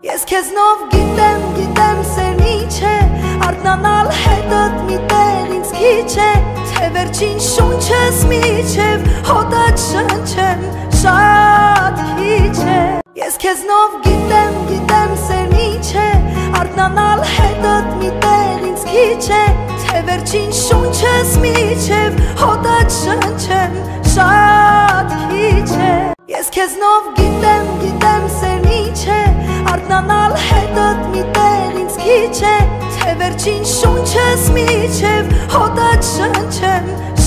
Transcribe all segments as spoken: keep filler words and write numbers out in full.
Ես քեզնով գիտեմ, գիտեմ սերնի չէ, արթնանալ հետըտ մի տեղ ինձ քիչ է, թե վերջին շունչս միջև հոտդ շնչեմ, շատ քիչ է։ Ես քեզնով գիտեմ, գիտեմ սերնի չէ, արթնանալ հետըտ մի տեղ ինձ քիչ է, թե վերջին շունչս միջև հոտդ շնչեմ, շատ քիչ է։ Ես քեզնով գիտեմ, գիտեմ սերնի չէ, արթնանալ հետըտ մի տեղ ինձ քիչ է, թե վերջին շունչս միջև հոտդ շնչեմ,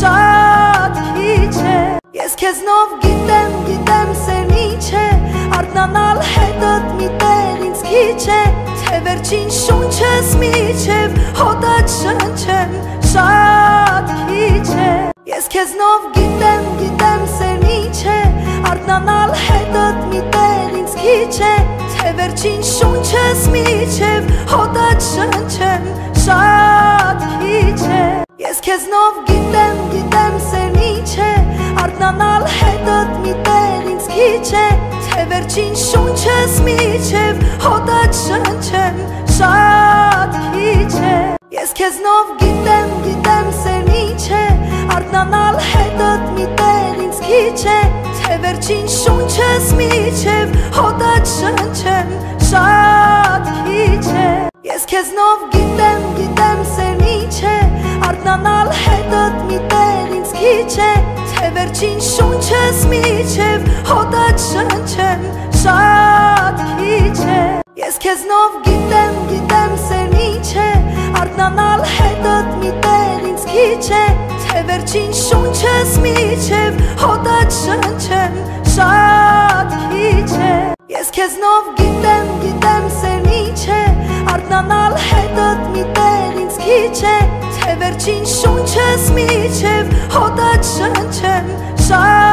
շատ քիչ է։ Ես քեզնով գիտեմ, գիտեմ սերնի չէ, արթնանալ հետըտ մի տեղ ինձ քիչ է, թե վերջին շունչս միջև հոտդ շնչեմ, շատ քիչ է։ Ես քեզնով գիտեմ, գիտեմ սերնի չէ, արթնանալ հետըտ մի տեղ ինձ քիչ է, թե վերջին շունչս միջև հոտդ շնչեմ, շատ քիչ է։ Ես քեզնով գիտեմ, գիտեմ սերնի չէ, արթնանալ հետըտ մի տեղ ինձ քիչ է, թե վերջին շունչս միջև հոտդ շնչեմ, շատ քիչ է։ Ես քեզնով գիտեմ, գիտեմ սերնի չէ, արթնանալ հետըտ մի տեղ ինձ քիչ է, թե վերջին շունչս միջև հոտդ շնչեմ, շատ քիչ է։ Ես քեզնով գիտեմ, գիտեմ սերնի չէ, արթնանալ հետըտ մի տեղ ինձ քիչ է, թե վերջին շունչս միջև հոտդ շնչեմ, շատ քիչ է։ Ես քեզնով գիտեմ, գիտեմ սերնի չէ, արթնանալ հետըտ մի տեղ ինձ քիչ է, թե վերջին շունչս միջև հոտդ շնչեմ, շատ քիչ է։ Ես քեզնով գիտեմ, գիտեմ սերնի չէ, արթնանալ հետըտ մի տեղ ինձ քիչ է, թե վերջին շունչս միջև հոտդ շնչեմ, շատ